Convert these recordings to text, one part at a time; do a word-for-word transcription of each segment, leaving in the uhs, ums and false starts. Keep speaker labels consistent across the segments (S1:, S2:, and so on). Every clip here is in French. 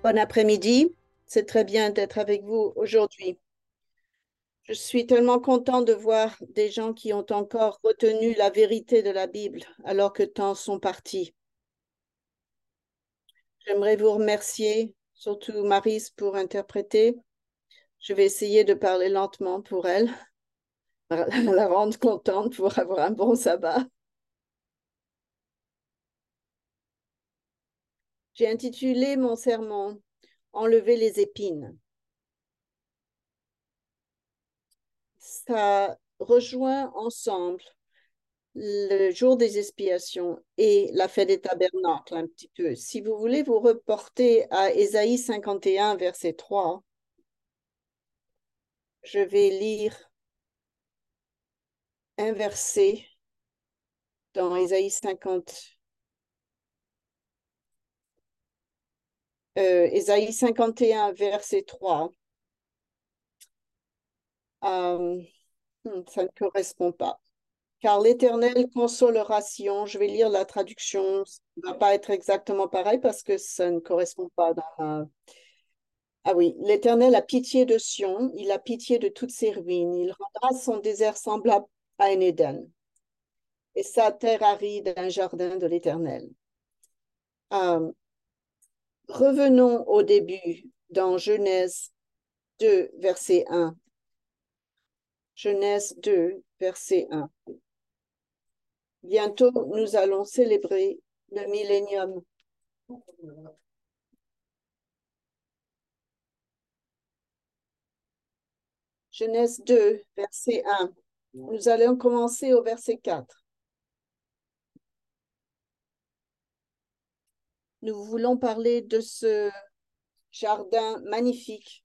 S1: Bon après-midi, c'est très bien d'être avec vous aujourd'hui. Je suis tellement content de voir des gens qui ont encore retenu la vérité de la Bible alors que tant sont partis. J'aimerais vous remercier, surtout Maryse, pour interpréter. Je vais essayer de parler lentement pour elle, la rendre contente pour avoir un bon sabbat. J'ai intitulé mon sermon Enlever les épines. Ça rejoint ensemble le jour des expiations et la fête des tabernacles un petit peu. Si vous voulez vous reporter à Ésaïe cinquante et un, verset trois, je vais lire un verset dans Ésaïe cinquante, euh, Ésaïe cinquante et un, verset trois. Euh, hmm, ça ne correspond pas. Car l'Éternel consolera Sion. Je vais lire la traduction. Ça ne va pas être exactement pareil parce que ça ne correspond pas dans la. Ah oui, l'Éternel a pitié de Sion, il a pitié de toutes ses ruines, il rendra son désert semblable à un Éden et sa terre aride un jardin de l'Éternel. Euh, revenons au début dans Genèse deux, verset un. Genèse deux, verset un. Bientôt, nous allons célébrer le millénium. Genèse deux, verset un. Nous allons commencer au verset quatre. Nous voulons parler de ce jardin magnifique.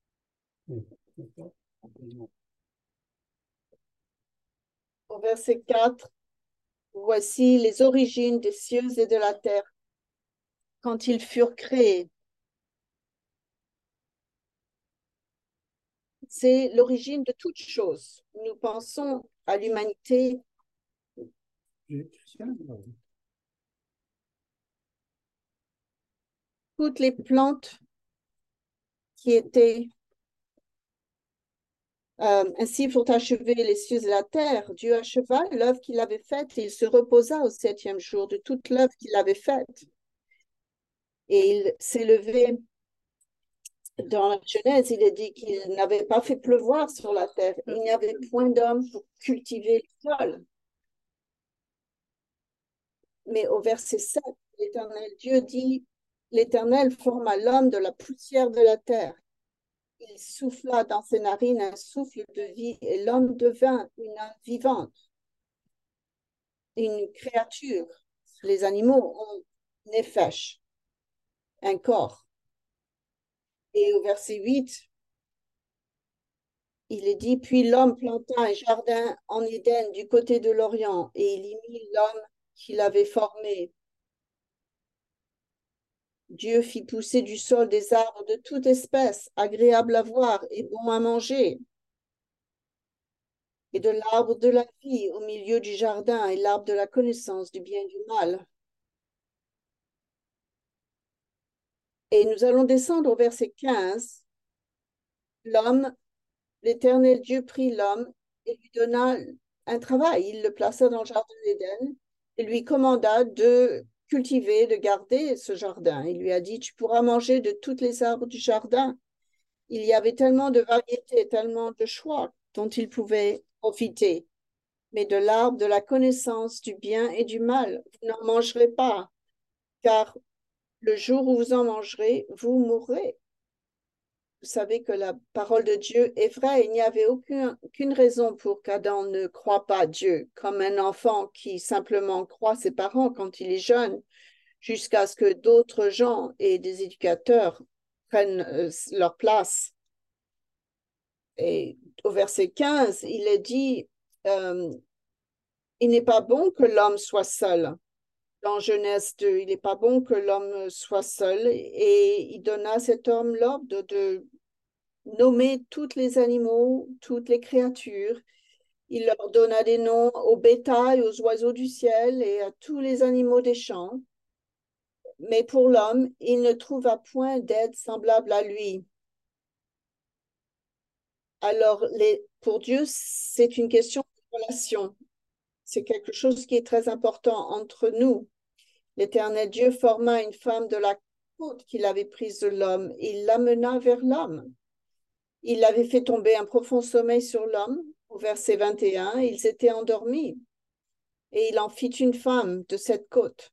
S1: Au verset quatre, voici les origines des cieux et de la terre quand ils furent créés. C'est l'origine de toute chose. Nous pensons à l'humanité. Toutes les plantes qui étaient euh, ainsi pour achever les cieux et la terre. Dieu acheva l'œuvre qu'il avait faite et il se reposa au septième jour de toute l'œuvre qu'il avait faite. Et il s'est levé dans la Genèse, il est dit qu'il n'avait pas fait pleuvoir sur la terre. Il n'y avait point d'homme pour cultiver le sol. Mais au verset sept, l'Éternel Dieu dit, l'Éternel forma l'homme de la poussière de la terre. Il souffla dans ses narines un souffle de vie et l'homme devint une âme vivante, une créature. Les animaux ont nefesh, un corps. Et au verset huit, il est dit, puis l'homme planta un jardin en Éden du côté de l'Orient et il y mit l'homme qu'il avait formé. Dieu fit pousser du sol des arbres de toute espèce, agréables à voir et bons à manger, et de l'arbre de la vie au milieu du jardin et l'arbre de la connaissance du bien et du mal. Et nous allons descendre au verset quinze. L'homme, l'Éternel Dieu prit l'homme et lui donna un travail. Il le plaça dans le jardin d'Éden et lui commanda de cultiver, de garder ce jardin. Il lui a dit, tu pourras manger de tous les arbres du jardin. Il y avait tellement de variétés, tellement de choix dont il pouvait profiter. Mais de l'arbre de la connaissance du bien et du mal, vous n'en mangerez pas, car le jour où vous en mangerez, vous mourrez. Vous savez que la parole de Dieu est vraie. Il n'y avait aucune, aucune raison pour qu'Adam ne croie pas Dieu, comme un enfant qui simplement croit ses parents quand il est jeune, jusqu'à ce que d'autres gens et des éducateurs prennent euh, leur place. Et au verset quinze, il est dit, euh, il n'est pas bon que l'homme soit seul. Dans Genèse deux, il n'est pas bon que l'homme soit seul. Et il donna à cet homme l'ordre de, de nommer tous les animaux, toutes les créatures. Il leur donna des noms au bétail, aux oiseaux du ciel et à tous les animaux des champs. mais pour l'homme, il ne trouva point d'aide semblable à lui. Alors, les, pour Dieu, c'est une question de relation. C'est quelque chose qui est très important entre nous. L'Éternel Dieu forma une femme de la côte qu'il avait prise de l'homme. Il l'amena vers l'homme. Il avait fait tomber un profond sommeil sur l'homme. Au verset vingt et un, ils étaient endormis. Et il en fit une femme de cette côte.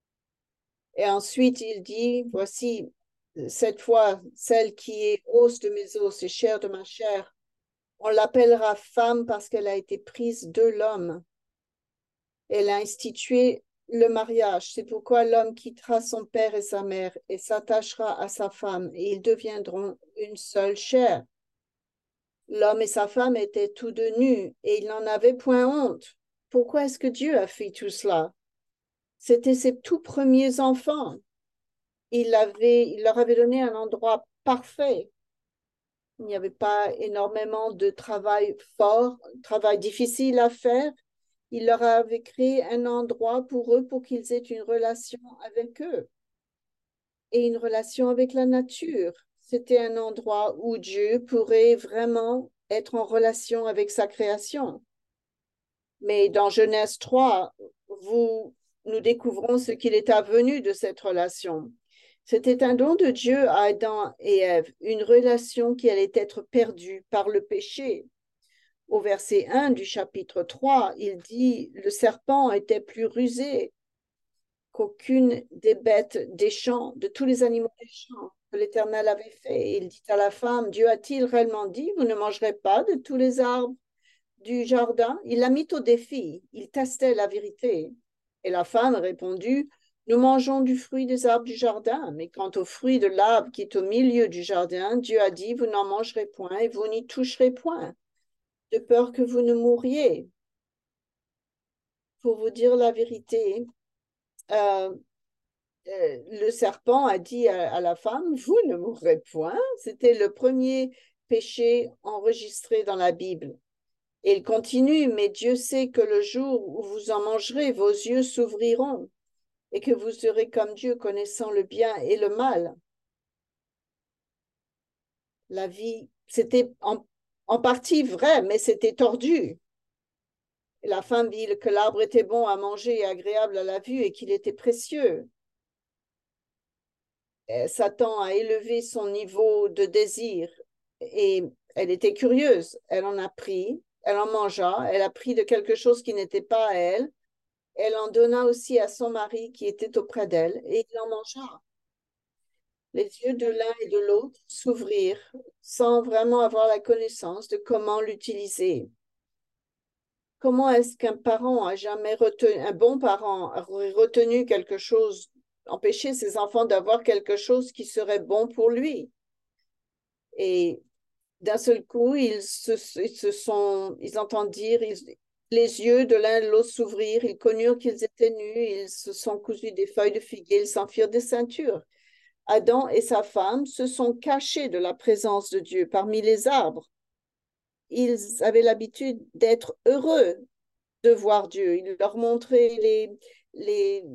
S1: Et ensuite, il dit, voici, cette fois, celle qui est os de mes os et chair de ma chair, on l'appellera femme parce qu'elle a été prise de l'homme. Elle a institué le mariage. C'est pourquoi l'homme quittera son père et sa mère et s'attachera à sa femme et ils deviendront une seule chair. L'homme et sa femme étaient tous deux nus et ils n'en avaient point honte. Pourquoi est-ce que Dieu a fait tout cela? C'était ses tout premiers enfants. Il, avait, il leur avait donné un endroit parfait. Il n'y avait pas énormément de travail fort, travail difficile à faire. Il leur avait créé un endroit pour eux pour qu'ils aient une relation avec eux et une relation avec la nature. C'était un endroit où Dieu pourrait vraiment être en relation avec sa création. Mais dans Genèse trois, vous, nous découvrons ce qu'il est advenu de cette relation. C'était un don de Dieu à Adam et Ève, une relation qui allait être perdue par le péché. Au verset un du chapitre trois, il dit, le serpent était plus rusé qu'aucune des bêtes des champs, de tous les animaux des champs que l'Éternel avait fait. Il dit à la femme, Dieu a-t-il réellement dit, vous ne mangerez pas de tous les arbres du jardin? Il l'a mis au défi, il testait la vérité. Et la femme a répondu, nous mangeons du fruit des arbres du jardin, mais quant au fruit de l'arbre qui est au milieu du jardin, Dieu a dit, vous n'en mangerez point et vous n'y toucherez point, de peur que vous ne mouriez. Pour vous dire la vérité, euh, euh, le serpent a dit à, à la femme, vous ne mourrez point. C'était le premier péché enregistré dans la Bible. Et il continue, mais Dieu sait que le jour où vous en mangerez, vos yeux s'ouvriront et que vous serez comme Dieu, connaissant le bien et le mal. La vie, c'était en, en partie vrai, mais c'était tordu. Et la femme vit que l'arbre était bon à manger et agréable à la vue et qu'il était précieux. Et Satan a élevé son niveau de désir et elle était curieuse. Elle en a pris, elle en mangea, elle a pris de quelque chose qui n'était pas à elle. Elle en donna aussi à son mari qui était auprès d'elle et il en mangea. Les yeux de l'un et de l'autre s'ouvrirent sans vraiment avoir la connaissance de comment l'utiliser. Comment est-ce qu'un parent a jamais retenu, un bon parent aurait retenu quelque chose, empêcher ses enfants d'avoir quelque chose qui serait bon pour lui? Et d'un seul coup, ils se, ils se sont, ils entendent dire, ils, les yeux de l'un et de l'autre s'ouvrirent, ils connurent qu'ils étaient nus, ils se sont cousus des feuilles de figuier, ils s'en firent des ceintures. Adam et sa femme se sont cachés de la présence de Dieu parmi les arbres. Ils avaient l'habitude d'être heureux de voir Dieu. Il leur montrait les, les,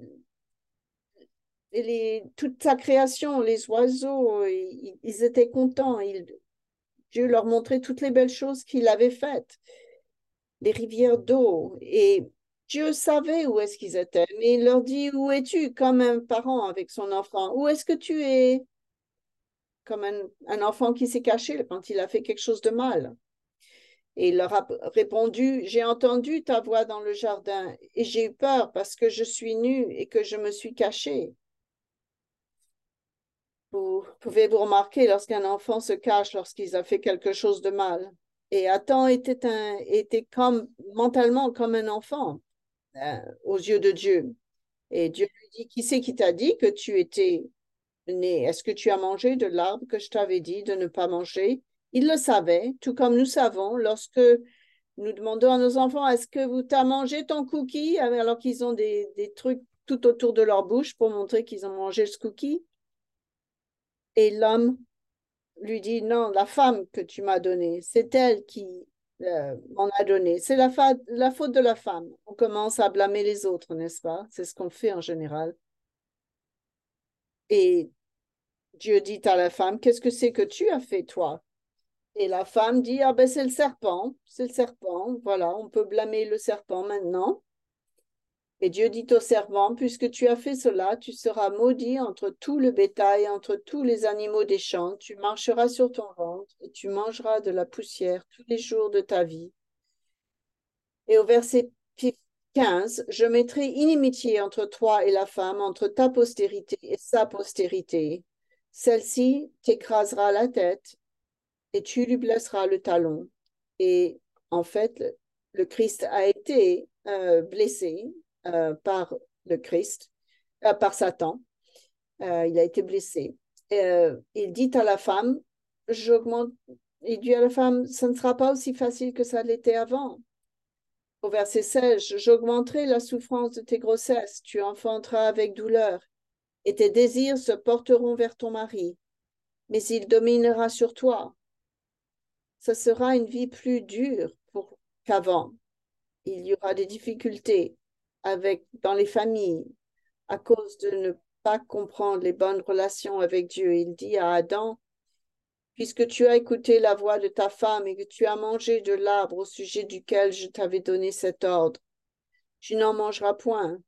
S1: les, toute sa création, les oiseaux, ils, ils étaient contents. Ils, Dieu leur montrait toutes les belles choses qu'il avait faites, les rivières d'eau. Et Dieu savait où est-ce qu'ils étaient, mais il leur dit, où es-tu comme un parent avec son enfant? Où est-ce que tu es comme un, un enfant qui s'est caché quand il a fait quelque chose de mal? Et il leur a répondu, j'ai entendu ta voix dans le jardin et j'ai eu peur parce que je suis nu et que je me suis caché. Vous pouvez vous remarquer lorsqu'un enfant se cache lorsqu'il a fait quelque chose de mal. Et Adam était, un, était comme, mentalement comme un enfant euh, aux yeux de Dieu. Et Dieu lui dit, qui c'est qui t'a dit que tu étais né? Est-ce que tu as mangé de l'arbre que je t'avais dit de ne pas manger? Il le savait, tout comme nous savons lorsque nous demandons à nos enfants, est-ce que vous t'as mangé ton cookie? Alors qu'ils ont des, des trucs tout autour de leur bouche pour montrer qu'ils ont mangé ce cookie. Et l'homme lui dit, non, la femme que tu m'as donnée, c'est elle qui euh, m'en a donné. C'est la, fa- la faute de la femme. On commence à blâmer les autres, n'est-ce pas? C'est ce qu'on fait en général. Et Dieu dit à la femme, qu'est-ce que c'est que tu as fait, toi? Et la femme dit, ah ben c'est le serpent, c'est le serpent, voilà, on peut blâmer le serpent maintenant. Et Dieu dit au serpent, puisque tu as fait cela, tu seras maudit entre tout le bétail, entre tous les animaux des champs, tu marcheras sur ton ventre et tu mangeras de la poussière tous les jours de ta vie. Et au verset quinze, je mettrai inimitié entre toi et la femme, entre ta postérité et sa postérité. Celle-ci t'écrasera la tête et tu lui blesseras le talon. Et en fait, le Christ a été euh, blessé euh, par le Christ, euh, par Satan. Euh, il a été blessé. Euh, il dit à la femme, j'augmente, il dit à la femme, ça ne sera pas aussi facile que ça l'était avant. Au verset seize, j'augmenterai la souffrance de tes grossesses, tu enfanteras avec douleur, et tes désirs se porteront vers ton mari, mais il dominera sur toi. Ce sera une vie plus dure pour qu'avant. Il y aura des difficultés avec, dans les familles à cause de ne pas comprendre les bonnes relations avec Dieu. Il dit à Adam, puisque tu as écouté la voix de ta femme et que tu as mangé de l'arbre au sujet duquel je t'avais donné cet ordre, tu n'en mangeras point.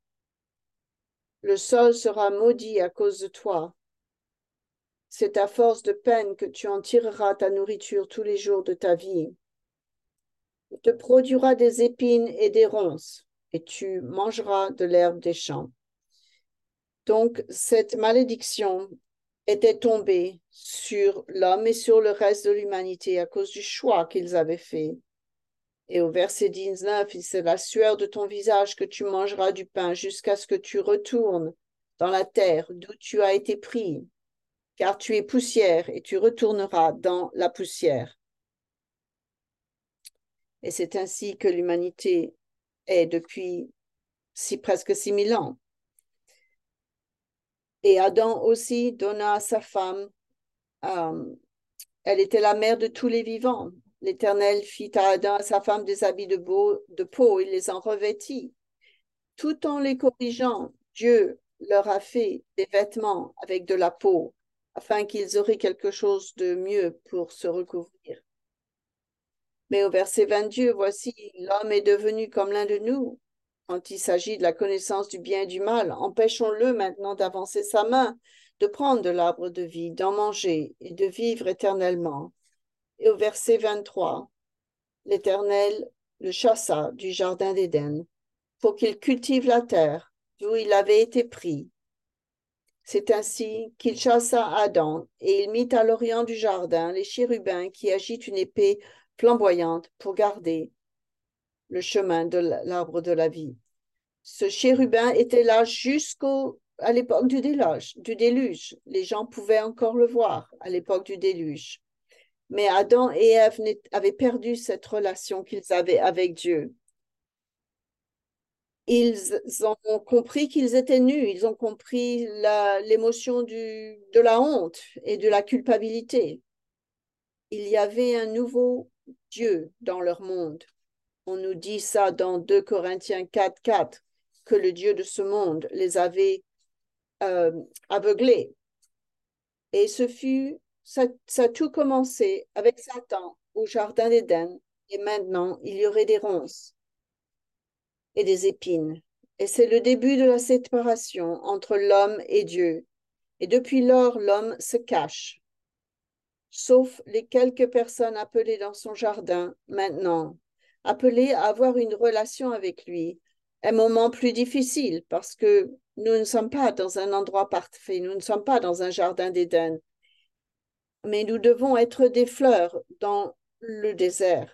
S1: Le sol sera maudit à cause de toi. C'est à force de peine que tu en tireras ta nourriture tous les jours de ta vie. Il te produira des épines et des ronces, et tu mangeras de l'herbe des champs. Donc, cette malédiction était tombée sur l'homme et sur le reste de l'humanité à cause du choix qu'ils avaient fait. Et au verset dix-neuf, c'est la sueur de ton visage que tu mangeras du pain jusqu'à ce que tu retournes dans la terre d'où tu as été pris, car tu es poussière et tu retourneras dans la poussière. Et c'est ainsi que l'humanité est depuis si, presque six mille ans. Et Adam aussi donna à sa femme, euh, elle était la mère de tous les vivants. L'Éternel fit à Adam et à sa femme des habits de, beau, de peau, il les en revêtit. Tout en les corrigeant, Dieu leur a fait des vêtements avec de la peau, afin qu'ils auraient quelque chose de mieux pour se recouvrir. Mais au verset vingt-deux, voici, l'homme est devenu comme l'un de nous. Quand il s'agit de la connaissance du bien et du mal, empêchons-le maintenant d'avancer sa main, de prendre de l'arbre de vie, d'en manger et de vivre éternellement. Et au verset vingt-trois, l'Éternel le chassa du jardin d'Éden pour qu'il cultive la terre d'où il avait été pris. C'est ainsi qu'il chassa Adam et il mit à l'orient du jardin les chérubins qui agitent une épée flamboyante pour garder le chemin de l'arbre de la vie. Ce chérubin était là jusqu'au à l'époque du déluge, du déluge. Les gens pouvaient encore le voir à l'époque du déluge. Mais Adam et Ève avaient perdu cette relation qu'ils avaient avec Dieu. Ils ont compris qu'ils étaient nus, ils ont compris l'émotion de la honte et de la culpabilité. Il y avait un nouveau Dieu dans leur monde. On nous dit ça dans deux Corinthiens quatre, quatre, que le Dieu de ce monde les avait euh, aveuglés. Et ce fut, ça, ça a tout commencé avec Satan au jardin d'Éden. Et maintenant, il y aurait des ronces et des épines. Et c'est le début de la séparation entre l'homme et Dieu. Et depuis lors, l'homme se cache, sauf les quelques personnes appelées dans son jardin maintenant, appelées à avoir une relation avec lui. Un moment plus difficile parce que nous ne sommes pas dans un endroit parfait, nous ne sommes pas dans un jardin d'Éden, mais nous devons être des fleurs dans le désert.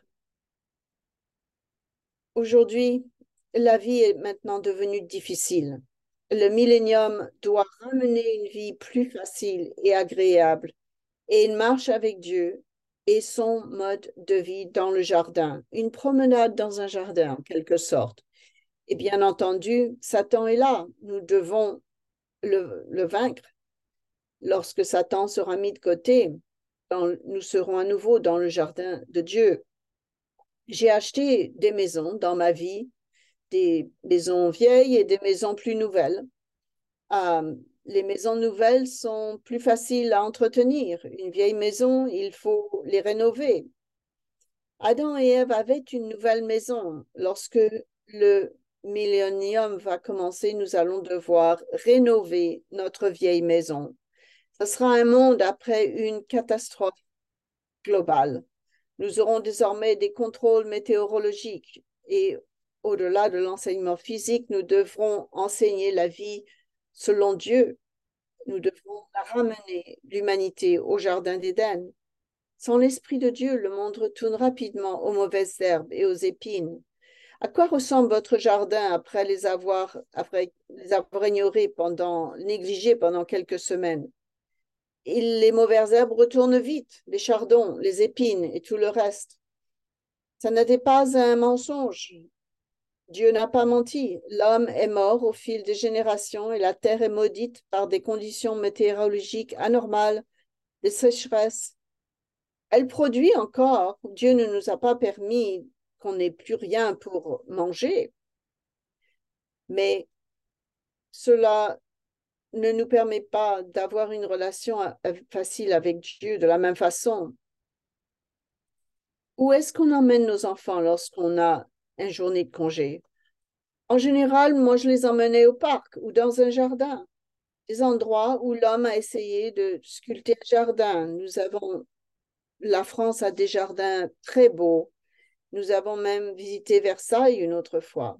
S1: Aujourd'hui, la vie est maintenant devenue difficile. Le millénium doit ramener une vie plus facile et agréable et une marche avec Dieu et son mode de vie dans le jardin, une promenade dans un jardin en quelque sorte. Et bien entendu, Satan est là. Nous devons le, le vaincre. Lorsque Satan sera mis de côté, dans, nous serons à nouveau dans le jardin de Dieu. J'ai acheté des maisons dans ma vie, des maisons vieilles et des maisons plus nouvelles. Euh, les maisons nouvelles sont plus faciles à entretenir. Une vieille maison, il faut les rénover. Adam et Ève avaient une nouvelle maison. Lorsque le millénium va commencer, nous allons devoir rénover notre vieille maison. Ce sera un monde après une catastrophe globale. Nous aurons désormais des contrôles météorologiques et au-delà de l'enseignement physique, nous devrons enseigner la vie selon Dieu. Nous devrons ramener l'humanité au jardin d'Éden. Sans l'Esprit de Dieu, le monde retourne rapidement aux mauvaises herbes et aux épines. À quoi ressemble votre jardin après les avoir, après les avoir ignorés pendant, négligés pendant quelques semaines? Et les mauvaises herbes retournent vite, les chardons, les épines et tout le reste. Ça n'était pas un mensonge. Dieu n'a pas menti. L'homme est mort au fil des générations et la terre est maudite par des conditions météorologiques anormales, des sécheresses. Elle produit encore. Dieu ne nous a pas permis qu'on n'ait plus rien pour manger, mais cela ne nous permet pas d'avoir une relation facile avec Dieu de la même façon. Où est-ce qu'on emmène nos enfants lorsqu'on a une journée de congé? En général, moi, je les emmenais au parc ou dans un jardin, des endroits où l'homme a essayé de sculpter un jardin. Nous avons, la France a des jardins très beaux. Nous avons même visité Versailles une autre fois.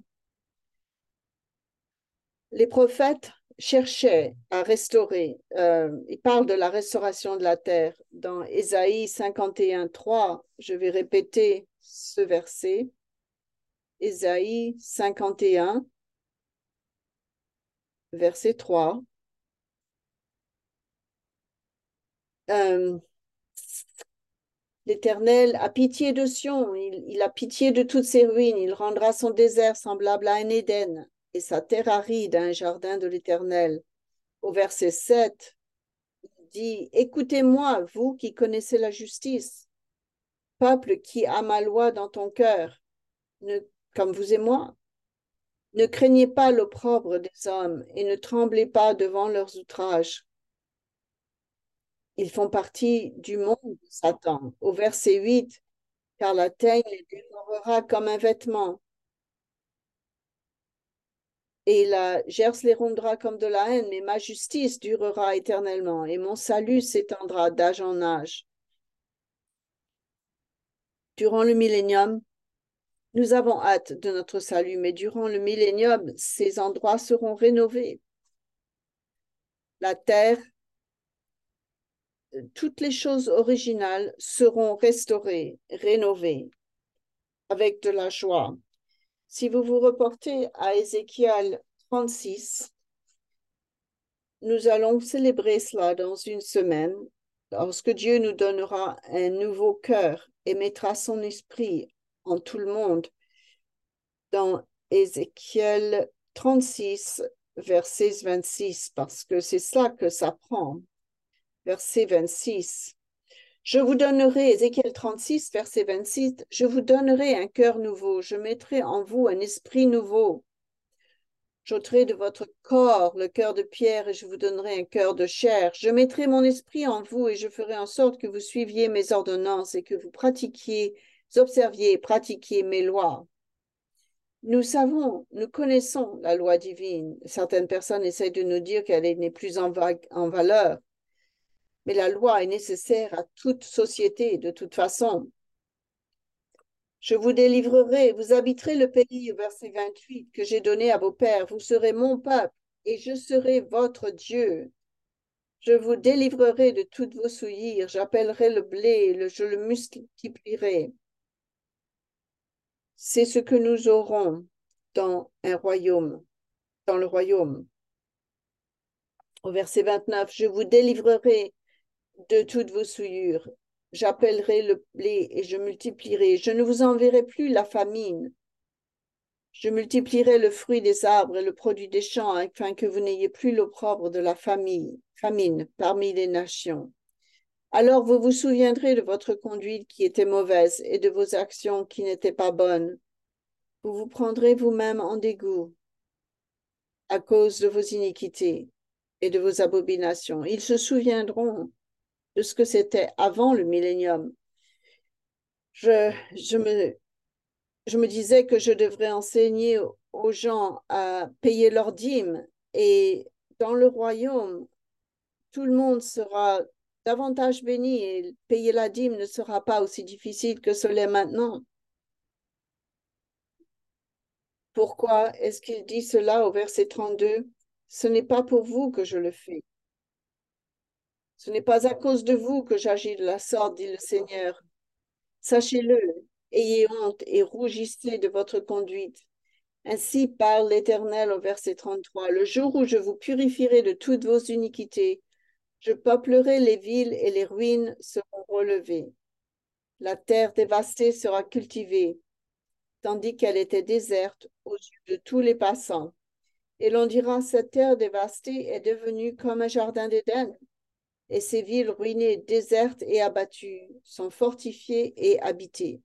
S1: Les prophètes cherchaient à restaurer, euh, ils parlent de la restauration de la terre. Dans Ésaïe cinquante et un, trois, je vais répéter ce verset. Ésaïe cinquante et un, verset trois. Euh, L'Éternel a pitié de Sion, il, il a pitié de toutes ses ruines, il rendra son désert semblable à un Éden et sa terre aride à un jardin de l'Éternel. Au verset sept, il dit, écoutez-moi, vous qui connaissez la justice, peuple qui a ma loi dans ton cœur, ne, comme vous et moi. Ne craignez pas l'opprobre des hommes et ne tremblez pas devant leurs outrages. Ils font partie du monde de Satan. Au verset huit, car la teigne les dévorera comme un vêtement et la gerce les rondra comme de la haine, mais ma justice durera éternellement et mon salut s'étendra d'âge en âge. Durant le millénium, nous avons hâte de notre salut, mais durant le millénium, ces endroits seront rénovés. La terre, toutes les choses originales seront restaurées, rénovées, avec de la joie. Si vous vous reportez à Ézéchiel trente-six, nous allons célébrer cela dans une semaine, lorsque Dieu nous donnera un nouveau cœur et mettra son esprit en tout le monde. Dans Ézéchiel trente-six, verset vingt-six, parce que c'est ça que ça prend. Verset vingt-six. Je vous donnerai, Ézéchiel trente-six, verset vingt-six, je vous donnerai un cœur nouveau, je mettrai en vous un esprit nouveau. J'ôterai de votre corps le cœur de pierre et je vous donnerai un cœur de chair. Je mettrai mon esprit en vous et je ferai en sorte que vous suiviez mes ordonnances et que vous pratiquiez, observiez et pratiquiez mes lois. Nous savons, nous connaissons la loi divine. Certaines personnes essayent de nous dire qu'elle n'est plus en, en valeur. Mais la loi est nécessaire à toute société de toute façon. Je vous délivrerai, vous habiterez le pays, au verset vingt-huit, que j'ai donné à vos pères. Vous serez mon peuple et je serai votre Dieu. Je vous délivrerai de toutes vos souillures. J'appellerai le blé, le, je le multiplierai. C'est ce que nous aurons dans un royaume, dans le royaume. Au verset vingt-neuf, je vous délivrerai de toutes vos souillures. J'appellerai le blé et je multiplierai. Je ne vous enverrai plus la famine. Je multiplierai le fruit des arbres et le produit des champs, afin que vous n'ayez plus l'opprobre de la famille, famine parmi les nations. Alors vous vous souviendrez de votre conduite qui était mauvaise et de vos actions qui n'étaient pas bonnes. Vous vous prendrez vous-même en dégoût à cause de vos iniquités. et de vos abominations. Ils se souviendront de ce que c'était avant le millénium. Je, je me, je me disais que je devrais enseigner aux gens à payer leurs dîmes et dans le royaume, tout le monde sera davantage béni et payer la dîme ne sera pas aussi difficile que ce l'est maintenant. Pourquoi est-ce qu'il dit cela au verset trente-deux? Ce n'est pas pour vous que je le fais. Ce n'est pas à cause de vous que j'agis de la sorte, dit le Seigneur. Sachez-le, ayez honte et rougissez de votre conduite. Ainsi parle l'Éternel au verset trente-trois. Le jour où je vous purifierai de toutes vos iniquités, je peuplerai les villes et les ruines seront relevées. La terre dévastée sera cultivée, tandis qu'elle était déserte aux yeux de tous les passants. Et l'on dira, cette terre dévastée est devenue comme un jardin d'Éden, et ces villes ruinées, désertes et abattues sont fortifiées et habitées.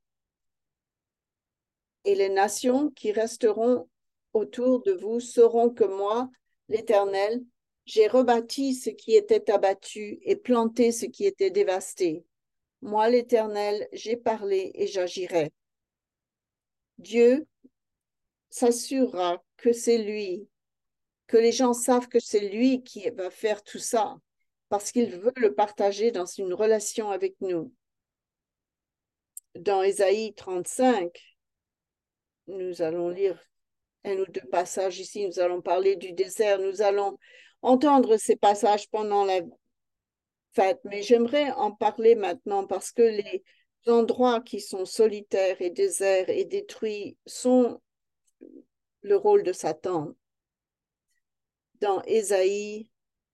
S1: Et les nations qui resteront autour de vous sauront que moi, l'Éternel, j'ai rebâti ce qui était abattu et planté ce qui était dévasté. Moi, l'Éternel, j'ai parlé et j'agirai. Dieu s'assurera que c'est lui, que les gens savent que c'est lui qui va faire tout ça, parce qu'il veut le partager dans une relation avec nous. Dans Ésaïe trente-cinq, nous allons lire un ou deux passages ici, nous allons parler du désert, nous allons entendre ces passages pendant la fête, mais j'aimerais en parler maintenant parce que les endroits qui sont solitaires et déserts et détruits sont le rôle de Satan. Dans Ésaïe,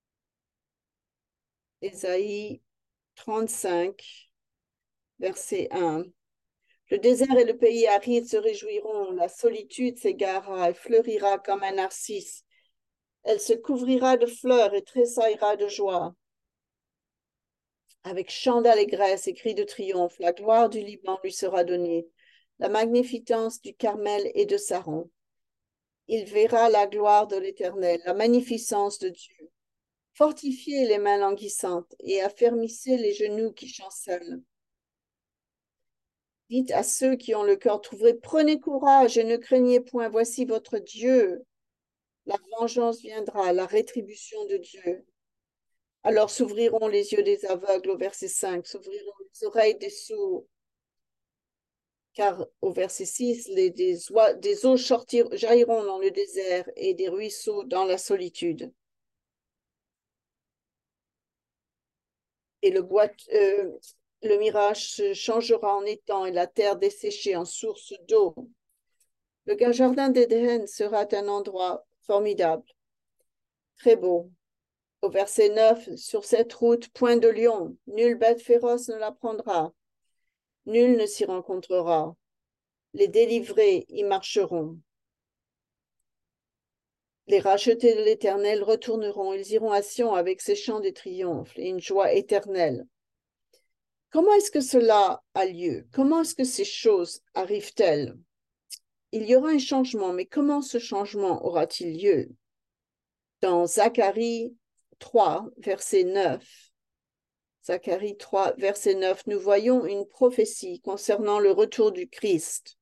S1: Ésaïe trente-cinq, verset un. Le désert et le pays aride se réjouiront, la solitude s'égarera, elle fleurira comme un narcisse. Elle se couvrira de fleurs et tressaillera de joie. Avec chant d'allégresse et cris de triomphe, la gloire du Liban lui sera donnée, la magnificence du Carmel et de Saron. Il verra la gloire de l'Éternel, la magnificence de Dieu. Fortifiez les mains languissantes et affermissez les genoux qui chancellent. Dites à ceux qui ont le cœur trouvé, prenez courage et ne craignez point, voici votre Dieu. La vengeance viendra, la rétribution de Dieu. Alors s'ouvriront les yeux des aveugles, au verset cinq, s'ouvriront les oreilles des sourds. Car au verset six, les, des, des eaux sortir, jailliront dans le désert et des ruisseaux dans la solitude. Et le, bois, euh, le mirage se changera en étang et la terre desséchée en source d'eau. Le jardin d'Éden sera un endroit formidable, très beau. Au verset neuf, sur cette route, point de lion, nulle bête féroce ne la prendra, nul ne s'y rencontrera. Les délivrés y marcheront. Les rachetés de l'Éternel retourneront, ils iront à Sion avec ses chants de triomphe et une joie éternelle. Comment est-ce que cela a lieu? Comment est-ce que ces choses arrivent-elles? Il y aura un changement, mais comment ce changement aura-t-il lieu? Dans Zacharie trois, verset neuf, Zacharie trois, verset neuf, nous voyons une prophétie concernant le retour du Christ.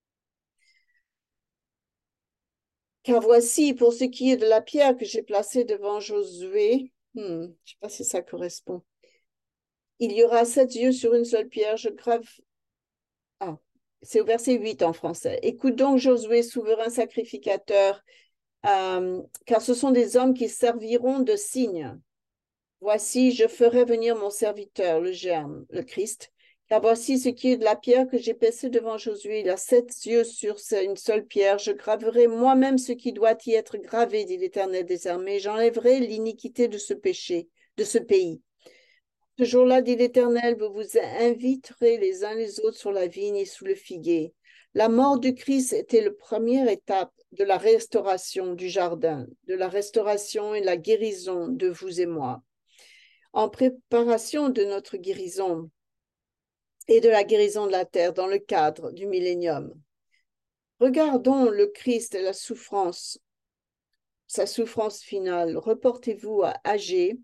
S1: Car voici, pour ce qui est de la pierre que j'ai placée devant Josué, hmm, je ne sais pas si ça correspond, il y aura sept yeux sur une seule pierre, je grave. Ah, c'est au verset huit en français. Écoute donc, Josué, souverain sacrificateur, euh, car ce sont des hommes qui serviront de signe. Voici, je ferai venir mon serviteur, le germe, le Christ, car voici ce qui est de la pierre que j'ai placée devant Josué. Il a sept yeux sur une seule pierre. Je graverai moi-même ce qui doit y être gravé, dit l'Éternel des armées. J'enlèverai l'iniquité de ce péché, de ce pays. Ce jour-là, dit l'Éternel, vous vous inviterez les uns les autres sur la vigne et sous le figuier. La mort du Christ était la première étape de la restauration du jardin, de la restauration et la guérison de vous et moi. En préparation de notre guérison et de la guérison de la terre dans le cadre du millénium. Regardons le Christ et la souffrance sa souffrance finale. Reportez-vous à Agé,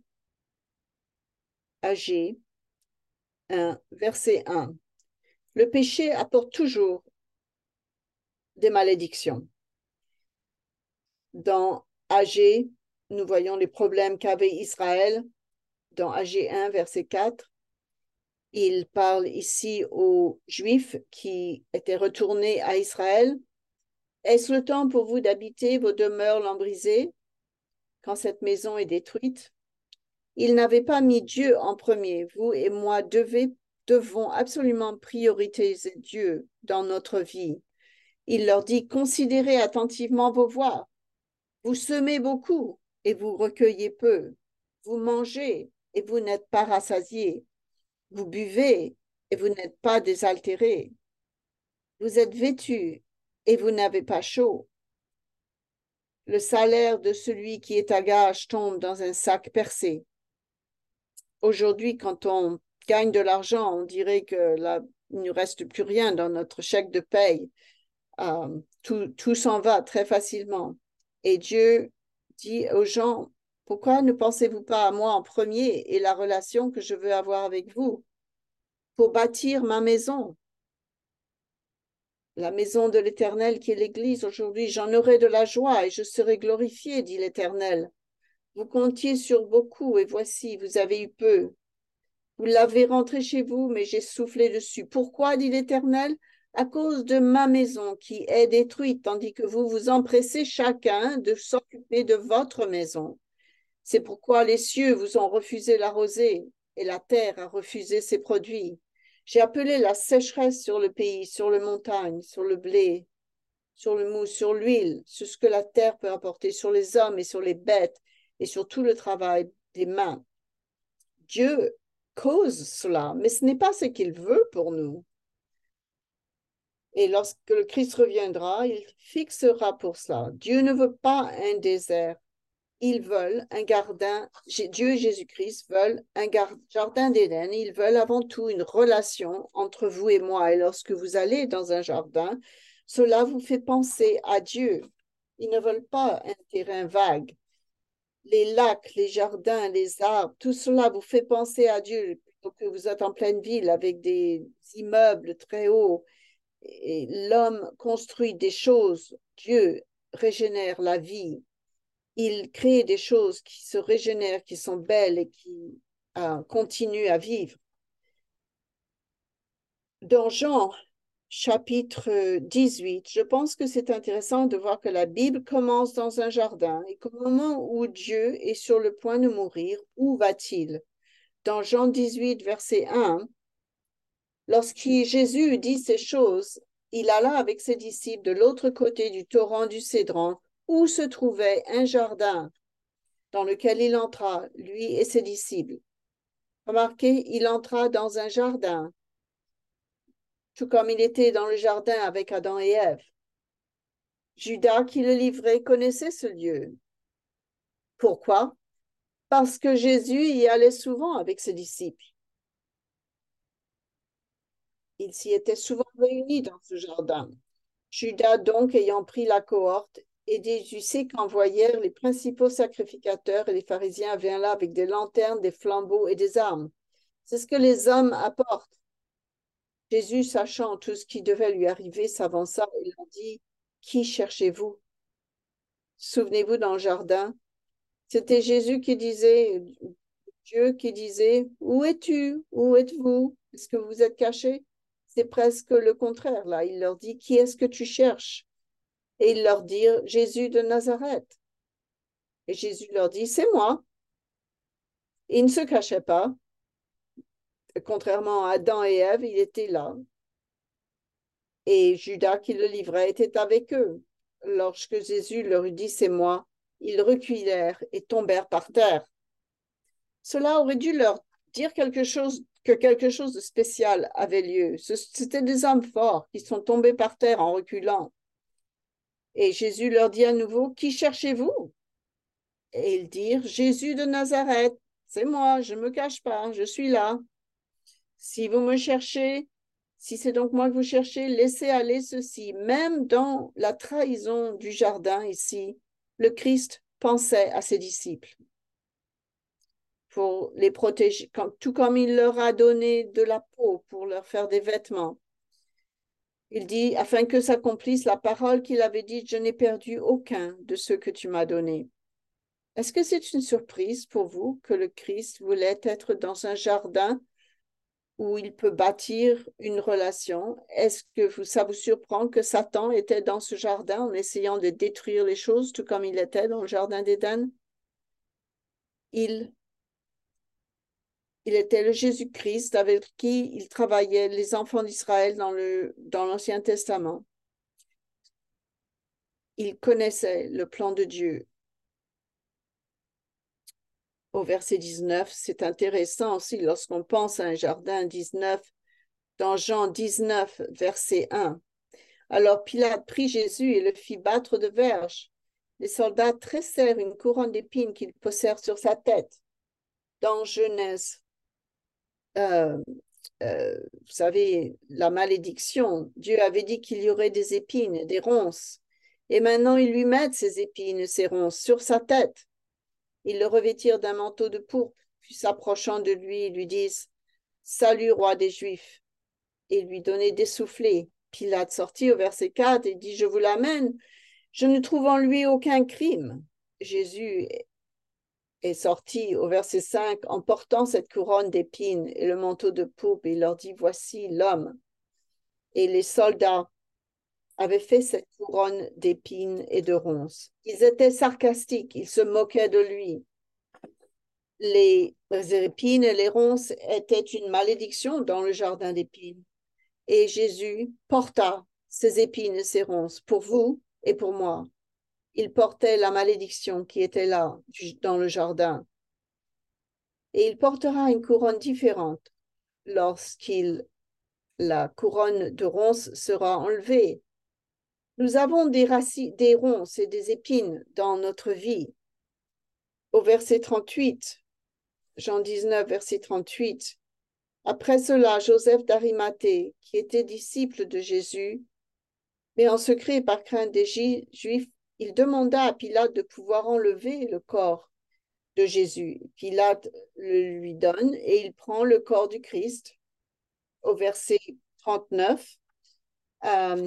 S1: Agé un, verset un. Le péché apporte toujours des malédictions. Dans Agé, nous voyons les problèmes qu'avait Israël. Dans Agé un, verset quatre, il parle ici aux Juifs qui étaient retournés à Israël. Est-ce le temps pour vous d'habiter vos demeures lambrisées quand cette maison est détruite? Ils n'avaient pas mis Dieu en premier. Vous et moi devez, devons absolument prioriser Dieu dans notre vie. Il leur dit, considérez attentivement vos voies. Vous semez beaucoup et vous recueillez peu. Vous mangez et vous n'êtes pas rassasiés. Vous buvez et vous n'êtes pas désaltérés. Vous êtes vêtus et vous n'avez pas chaud. Le salaire de celui qui est à gage tombe dans un sac percé. Aujourd'hui, quand on gagne de l'argent, on dirait que là, il ne reste plus rien dans notre chèque de paye. Euh, tout tout s'en va très facilement. Et Dieu dit aux gens, pourquoi ne pensez-vous pas à moi en premier et la relation que je veux avoir avec vous pour bâtir ma maison, la maison de l'Éternel qui est l'Église aujourd'hui? J'en aurai de la joie et je serai glorifié, dit l'Éternel. Vous comptiez sur beaucoup et voici, vous avez eu peu. Vous l'avez rentré chez vous, mais j'ai soufflé dessus. Pourquoi, dit l'Éternel? À cause de ma maison qui est détruite, tandis que vous vous empressez chacun de s'occuper de votre maison. C'est pourquoi les cieux vous ont refusé la rosée et la terre a refusé ses produits. J'ai appelé la sécheresse sur le pays, sur les montagnes, sur le blé, sur le mou, sur l'huile, sur ce que la terre peut apporter, sur les hommes et sur les bêtes et sur tout le travail des mains. Dieu cause cela, mais ce n'est pas ce qu'il veut pour nous. Et lorsque le Christ reviendra, il fixera pour cela. Dieu ne veut pas un désert. Ils veulent un jardin. Dieu et Jésus-Christ veulent un jardin d'Éden. Ils veulent avant tout une relation entre vous et moi. Et lorsque vous allez dans un jardin, cela vous fait penser à Dieu. Ils ne veulent pas un terrain vague. Les lacs, les jardins, les arbres, tout cela vous fait penser à Dieu, plutôt que vous êtes en pleine ville avec des immeubles très hauts. Et l'homme construit des choses. Dieu régénère la vie. Il crée des choses qui se régénèrent, qui sont belles et qui euh, continuent à vivre. Dans Jean, chapitre dix-huit, je pense que c'est intéressant de voir que la Bible commence dans un jardin et qu'au moment où Dieu est sur le point de mourir, où va-t-il? Dans Jean dix-huit, verset un, lorsque Jésus dit ces choses, il alla avec ses disciples de l'autre côté du torrent du Cédron, où se trouvait un jardin dans lequel il entra, lui et ses disciples. Remarquez, il entra dans un jardin, tout comme il était dans le jardin avec Adam et Ève. Judas, qui le livrait, connaissait ce lieu. Pourquoi? Parce que Jésus y allait souvent avec ses disciples. Ils s'y étaient souvent réunis dans ce jardin. Judas, donc, ayant pris la cohorte, et des Jussés qu'envoyèrent les principaux sacrificateurs et les pharisiens vinrent là avec des lanternes, des flambeaux et des armes. C'est ce que les hommes apportent. Jésus, sachant tout ce qui devait lui arriver, s'avança et leur dit, qui cherchez-vous? Souvenez-vous dans le jardin, c'était Jésus qui disait, Dieu qui disait, où es-tu? Où êtes-vous? Est-ce que vous êtes cachés? C'est presque le contraire là. Il leur dit, qui est-ce que tu cherches? Et ils leur dirent, Jésus de Nazareth. Et Jésus leur dit, c'est moi. Et il ne se cachait pas. Contrairement à Adam et Ève, il était là. Et Judas qui le livrait était avec eux. Lorsque Jésus leur eut dit, c'est moi, ils reculèrent et tombèrent par terre. Cela aurait dû leur dire quelque chose, que quelque chose de spécial avait lieu. C'étaient des hommes forts qui sont tombés par terre en reculant. Et Jésus leur dit à nouveau, qui cherchez-vous? Et ils dirent, Jésus de Nazareth. C'est moi, je ne me cache pas, je suis là. Si vous me cherchez, si c'est donc moi que vous cherchez, laissez aller ceci. Même dans la trahison du jardin ici, le Christ pensait à ses disciples pour les protéger, comme, tout comme il leur a donné de la peau pour leur faire des vêtements. Il dit, afin que s'accomplisse la parole qu'il avait dite, je n'ai perdu aucun de ceux que tu m'as donnés. Est-ce que c'est une surprise pour vous que le Christ voulait être dans un jardin où il peut bâtir une relation? Est-ce que vous, ça vous surprend que Satan était dans ce jardin en essayant de détruire les choses, tout comme il était dans le jardin d'Éden? Il, il était le Jésus-Christ avec qui il travaillait les enfants d'Israël dans le, dans l'Ancien Testament. Il connaissait le plan de Dieu. Au verset dix-neuf, c'est intéressant aussi lorsqu'on pense à un jardin dix-neuf, dans Jean dix-neuf, verset un. Alors Pilate prit Jésus et le fit battre de verges. Les soldats tressèrent une couronne d'épines qu'ils posèrent sur sa tête. Dans Genèse, euh, euh, vous savez, la malédiction, Dieu avait dit qu'il y aurait des épines, des ronces. Et maintenant, ils lui mettent ces épines, ces ronces sur sa tête. Ils le revêtirent d'un manteau de pourpre, puis s'approchant de lui, ils lui disent « Salut, roi des Juifs !» et lui donnaient des soufflets. Pilate sortit au verset quatre et dit « Je vous l'amène, je ne trouve en lui aucun crime. » Jésus est sorti au verset cinq en portant cette couronne d'épines et le manteau de pourpre, et il leur dit « Voici l'homme. » Et les soldats avaient fait cette couronne d'épines et de ronces. Ils étaient sarcastiques, ils se moquaient de lui. Les épines et les ronces étaient une malédiction dans le jardin d'épines. Et Jésus porta ces épines et ces ronces pour vous et pour moi. Il portait la malédiction qui était là dans le jardin. Et il portera une couronne différente lorsqu'il la couronne de ronces sera enlevée. Nous avons des racines, des ronces et des épines dans notre vie. Au verset trente-huit, Jean dix-neuf, verset trente-huit, après cela, Joseph d'Arimathée, qui était disciple de Jésus, mais en secret par crainte des Juifs, il demanda à Pilate de pouvoir enlever le corps de Jésus. Pilate le lui donne et il prend le corps du Christ. Au verset trente-neuf, euh,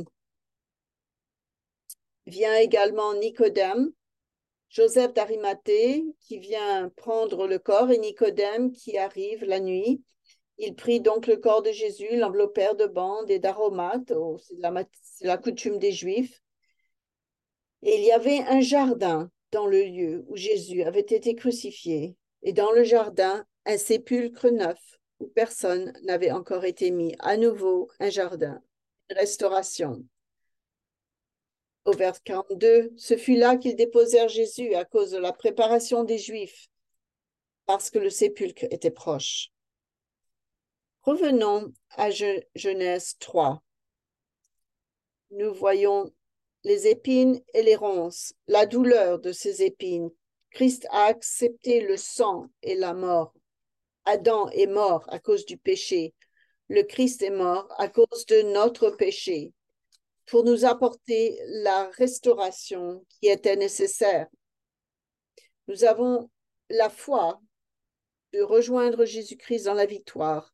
S1: vient également Nicodème, Joseph d'Arimathée qui vient prendre le corps et Nicodème qui arrive la nuit. Il prit donc le corps de Jésus, l'enveloppèrent de bandes et d'aromates, oh, c'est la, la coutume des Juifs. Et il y avait un jardin dans le lieu où Jésus avait été crucifié, et dans le jardin, un sépulcre neuf où personne n'avait encore été mis. À nouveau, un jardin, une restauration. Au vers quarante-deux, ce fut là qu'ils déposèrent Jésus à cause de la préparation des Juifs, parce que le sépulcre était proche. Revenons à Genèse trois. Nous voyons les épines et les ronces, la douleur de ces épines. Christ a accepté le sang et la mort. Adam est mort à cause du péché. Le Christ est mort à cause de notre péché, pour nous apporter la restauration qui était nécessaire. Nous avons la foi de rejoindre Jésus-Christ dans la victoire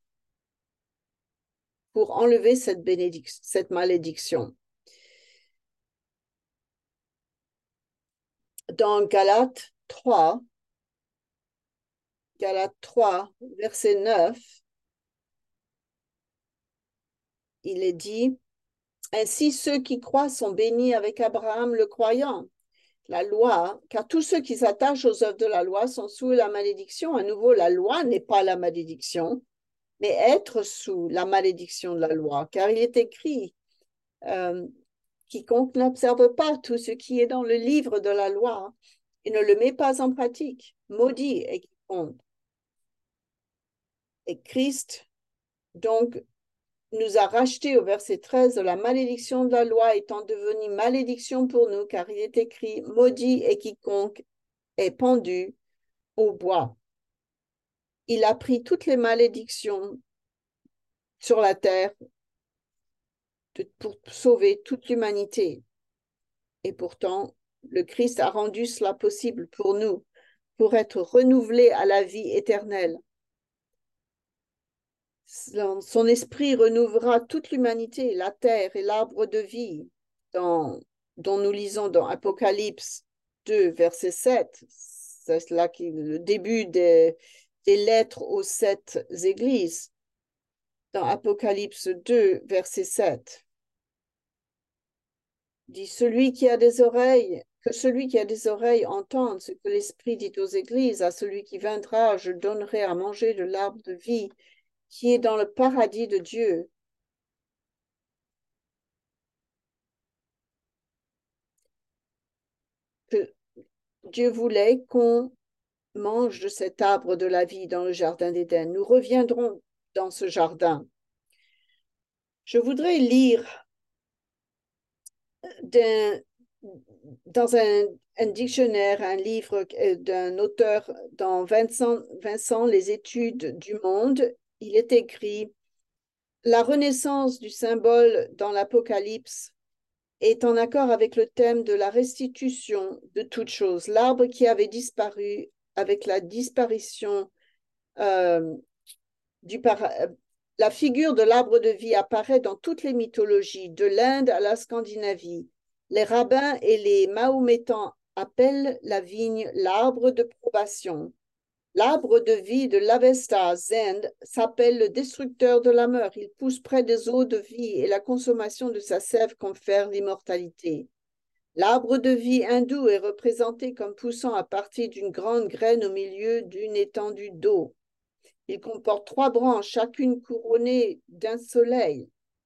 S1: pour enlever cette, bénédiction, cette malédiction. Dans Galates trois, Galates trois, verset neuf, il est dit, « Ainsi ceux qui croient sont bénis avec Abraham le croyant. » La loi, car tous ceux qui s'attachent aux œuvres de la loi sont sous la malédiction. À nouveau, la loi n'est pas la malédiction, mais être sous la malédiction de la loi, car il est écrit, euh, quiconque n'observe pas tout ce qui est dans le livre de la loi et ne le met pas en pratique, maudit est quiconque. Et Christ, donc, nous a rachetés au verset treize de la malédiction de la loi étant devenue malédiction pour nous, car il est écrit, maudit est quiconque est pendu au bois. Il a pris toutes les malédictions sur la terre de, pour sauver toute l'humanité. Et pourtant, Le Christ a rendu cela possible pour nous, pour être renouvelés à la vie éternelle. Son esprit renouvellera toute l'humanité, la terre et l'arbre de vie, dans, dont nous lisons dans Apocalypse deux, verset sept. C'est là qui le début des, des lettres aux sept églises. Dans Apocalypse deux, verset sept, dit celui qui a des oreilles, que celui qui a des oreilles entende ce que l'Esprit dit aux églises. À celui qui viendra, je donnerai à manger de l'arbre de vie qui est dans le paradis de Dieu. Que Dieu voulait qu'on mange de cet arbre de la vie dans le jardin d'Éden. Nous reviendrons dans ce jardin. Je voudrais lire dans un, un dictionnaire, un livre d'un auteur dans Vincent, Vincent, Les études du monde. Il est écrit « La renaissance du symbole dans l'Apocalypse est en accord avec le thème de la restitution de toutes choses. L'arbre qui avait disparu avec la disparition euh, du para... La figure de l'arbre de vie apparaît dans toutes les mythologies, de l'Inde à la Scandinavie. Les rabbins et les mahométans appellent la vigne l'arbre de probation. L'arbre de vie de l'Avesta Zen s'appelle le destructeur de la mort. Il pousse près des eaux de vie et la consommation de sa sève confère l'immortalité. L'arbre de vie hindou est représenté comme poussant à partir d'une grande graine au milieu d'une étendue d'eau. Il comporte trois branches, chacune couronnée d'un soleil,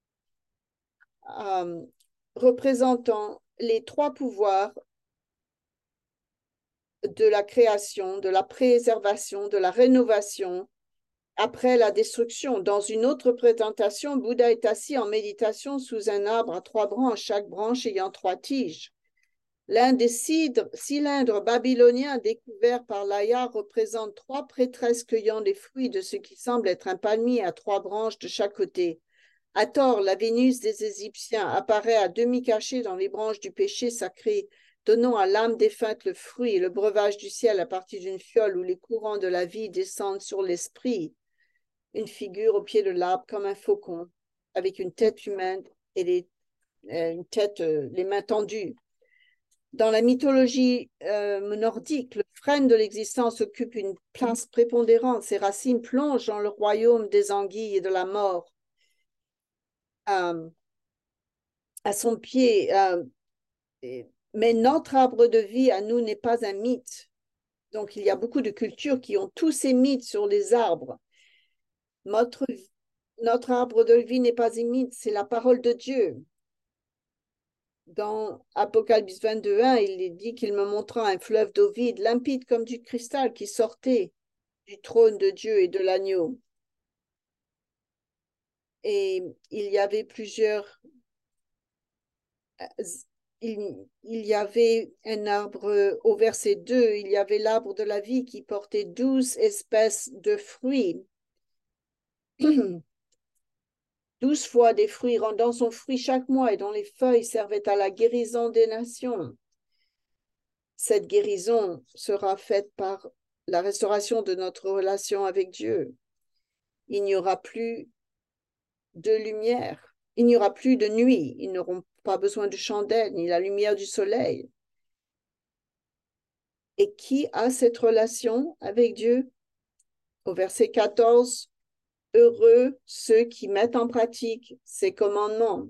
S1: euh, représentant les trois pouvoirs de la création, de la préservation, de la rénovation après la destruction. Dans une autre présentation, Bouddha est assis en méditation sous un arbre à trois branches, chaque branche ayant trois tiges. L'un des cylindres babyloniens découverts par Laya représente trois prêtresses cueillant des fruits de ce qui semble être un palmier à trois branches de chaque côté. Hathor, la Vénus des Égyptiens, apparaît à demi cachée dans les branches du péché sacré, donnant à l'âme défunte le fruit et le breuvage du ciel à partir d'une fiole où les courants de la vie descendent sur l'esprit. Une figure au pied de l'arbre comme un faucon, avec une tête humaine et les, euh, une tête, euh, les mains tendues. Dans la mythologie euh, nordique, le frêne de l'existence occupe une place prépondérante. Ses racines plongent dans le royaume des anguilles et de la mort. Euh, à son pied, euh, mais notre arbre de vie à nous n'est pas un mythe. Donc, il y a beaucoup de cultures qui ont tous ces mythes sur les arbres. Notre, notre arbre de vie n'est pas un mythe, c'est la parole de Dieu. Dans Apocalypse vingt-deux, un, il est dit qu'il me montra un fleuve d'eau vide, limpide comme du cristal, qui sortait du trône de Dieu et de l'agneau. Et il y avait plusieurs... Il, il y avait un arbre, au verset deux, il y avait l'arbre de la vie qui portait douze espèces de fruits. Douze fois des fruits rendant son fruit chaque mois et dont les feuilles servaient à la guérison des nations. Cette guérison sera faite par la restauration de notre relation avec Dieu. Il n'y aura plus de lumière, il n'y aura plus de nuit, ils n'auront pas besoin de chandelle ni la lumière du soleil. Et qui a cette relation avec Dieu? Au verset quatorze, heureux ceux qui mettent en pratique ses commandements,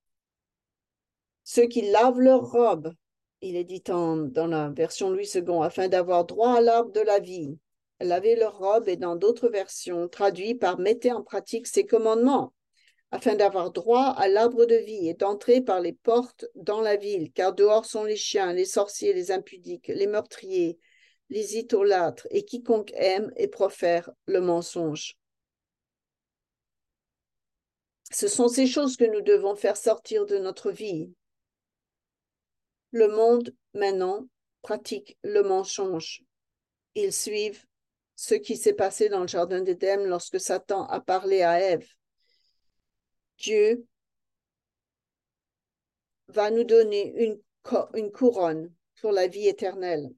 S1: ceux qui lavent leurs robes, il est dit en, dans la version Louis second, afin d'avoir droit à l'arbre de la vie. Laver leurs robes et dans d'autres versions traduit par mettez en pratique ses commandements, afin d'avoir droit à l'arbre de vie et d'entrer par les portes dans la ville, car dehors sont les chiens, les sorciers, les impudiques, les meurtriers, les idolâtres et quiconque aime et profère le mensonge. Ce sont ces choses que nous devons faire sortir de notre vie. Le monde, maintenant, pratique le mensonge. Ils suivent ce qui s'est passé dans le jardin d'Éden lorsque Satan a parlé à Ève. Dieu va nous donner une, une couronne pour la vie éternelle.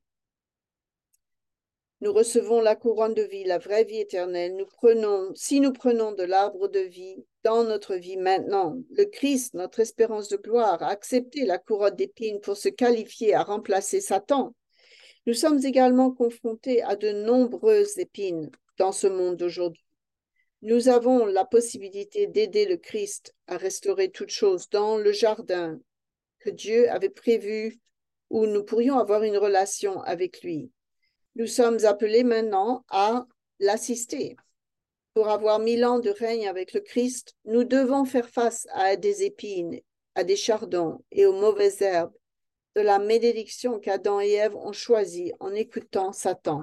S1: Nous recevons la couronne de vie, la vraie vie éternelle. Nous prenons, si nous prenons de l'arbre de vie dans notre vie maintenant, le Christ, notre espérance de gloire, a accepté la couronne d'épines pour se qualifier à remplacer Satan. Nous sommes également confrontés à de nombreuses épines dans ce monde d'aujourd'hui. Nous avons la possibilité d'aider le Christ à restaurer toutes choses dans le jardin que Dieu avait prévu où nous pourrions avoir une relation avec lui. Nous sommes appelés maintenant à l'assister. Pour avoir mille ans de règne avec le Christ, nous devons faire face à des épines, à des chardons et aux mauvaises herbes de la malédiction qu'Adam et Ève ont choisie en écoutant Satan.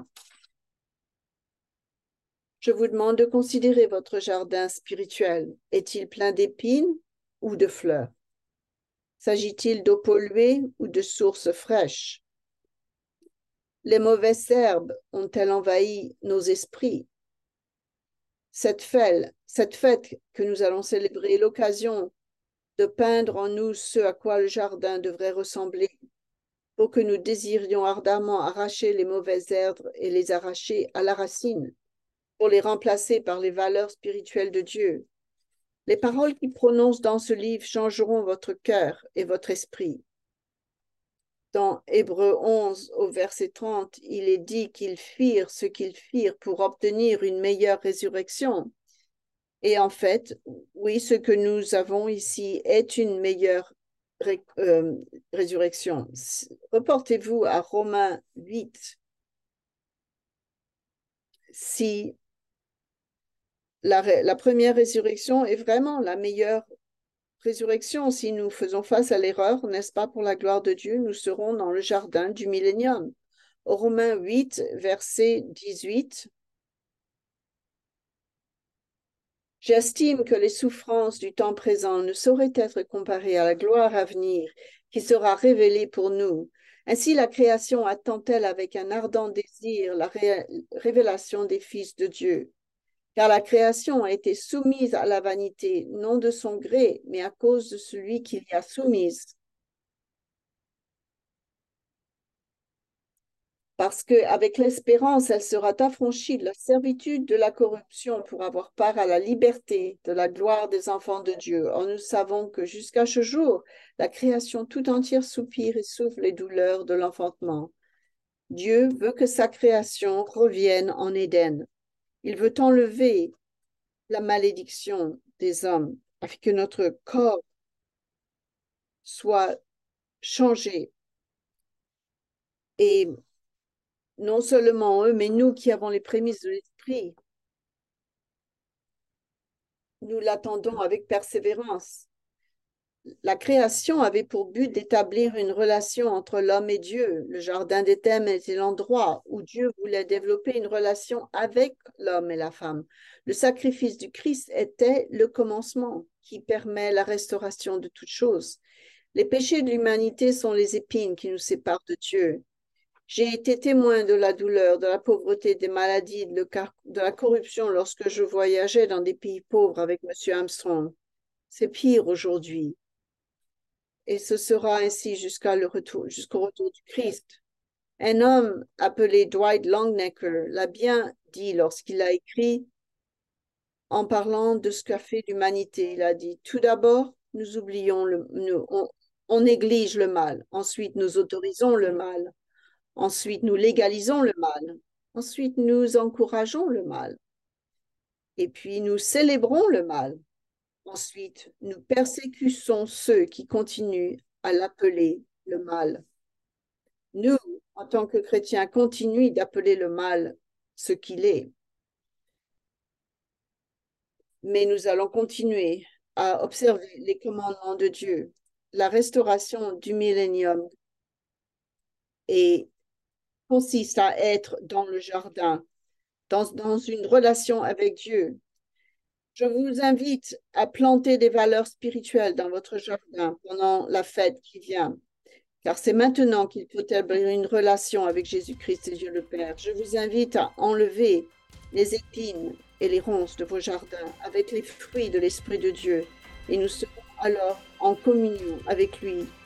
S1: Je vous demande de considérer votre jardin spirituel. Est-il plein d'épines ou de fleurs? S'agit-il d'eau polluée ou de sources fraîches? Les mauvaises herbes ont-elles envahi nos esprits? Cette fête, cette fête que nous allons célébrer est l'occasion de peindre en nous ce à quoi le jardin devrait ressembler, pour que nous désirions ardemment arracher les mauvaises herbes et les arracher à la racine, pour les remplacer par les valeurs spirituelles de Dieu. Les paroles qu'il prononce dans ce livre changeront votre cœur et votre esprit. Dans Hébreux onze, au verset trente, il est dit qu'ils firent ce qu'ils firent pour obtenir une meilleure résurrection. Et en fait, oui, ce que nous avons ici est une meilleure ré euh, résurrection. Reportez-vous à Romains huit. Si la, la première résurrection est vraiment la meilleure résurrection, si nous faisons face à l'erreur, n'est-ce pas, pour la gloire de Dieu, nous serons dans le jardin du millénium. Au Romains huit, verset dix-huit, « J'estime que les souffrances du temps présent ne sauraient être comparées à la gloire à venir qui sera révélée pour nous. Ainsi, la création attend-elle avec un ardent désir la ré révélation des fils de Dieu. Car la création a été soumise à la vanité, non de son gré, mais à cause de celui qui l'y a soumise. Parce qu'avec l'espérance, elle sera affranchie de la servitude de la corruption pour avoir part à la liberté de la gloire des enfants de Dieu. Or, nous savons que jusqu'à ce jour, la création tout entière soupire et souffre les douleurs de l'enfantement. Dieu veut que sa création revienne en Éden. Il veut enlever la malédiction des hommes afin que notre corps soit changé. Et non seulement eux, mais nous qui avons les prémices de l'esprit, nous l'attendons avec persévérance. La création avait pour but d'établir une relation entre l'homme et Dieu. Le jardin d'Éden était l'endroit où Dieu voulait développer une relation avec l'homme et la femme. Le sacrifice du Christ était le commencement qui permet la restauration de toutes choses. Les péchés de l'humanité sont les épines qui nous séparent de Dieu. J'ai été témoin de la douleur, de la pauvreté, des maladies, de, de la corruption lorsque je voyageais dans des pays pauvres avec M. Armstrong. C'est pire aujourd'hui. Et ce sera ainsi jusqu'à le retour, jusqu'au retour du Christ. Un homme appelé Dwight Longnecker l'a bien dit lorsqu'il a écrit en parlant de ce qu'a fait l'humanité. Il a dit, tout d'abord, nous oublions le, nous, on, on néglige le mal. Ensuite, nous autorisons le mal. Ensuite, nous légalisons le mal. Ensuite, nous encourageons le mal. Et puis, nous célébrons le mal. Ensuite, nous persécutons ceux qui continuent à l'appeler le mal. Nous, en tant que chrétiens, continuons d'appeler le mal ce qu'il est. Mais nous allons continuer à observer les commandements de Dieu. La restauration du millénium et consiste à être dans le jardin, dans, dans une relation avec Dieu. Je vous invite à planter des valeurs spirituelles dans votre jardin pendant la fête qui vient, car c'est maintenant qu'il faut établir une relation avec Jésus-Christ et Dieu le Père. Je vous invite à enlever les épines et les ronces de vos jardins avec les fruits de l'Esprit de Dieu, et nous serons alors en communion avec lui